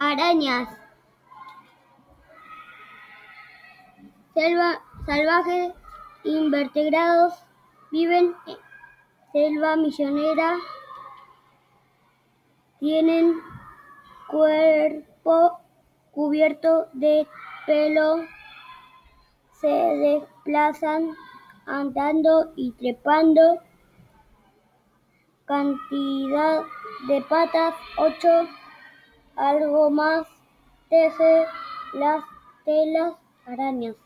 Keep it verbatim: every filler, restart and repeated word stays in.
Arañas. Selva, salvajes invertebrados viven en selva misionera. Tienen cuerpo cubierto de pelo. Se desplazan andando y trepando. Cantidad de patas, ocho. Algo más teje las telas arañas.